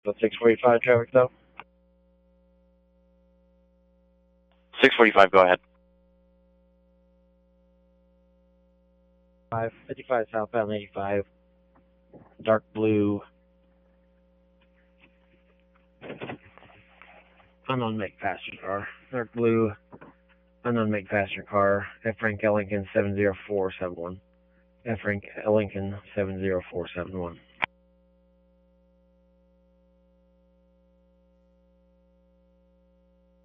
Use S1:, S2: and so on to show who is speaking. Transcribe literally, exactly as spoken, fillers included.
S1: The six forty-five traffic though?
S2: six forty-five, go ahead.
S1: five fifty-five southbound eighty-five. Dark blue. Unknown make passenger car. Dark blue. Unknown make passenger car. F. Frank L. Lincoln seven zero four seven one. F. Frank L. Lincoln seven zero four seven one.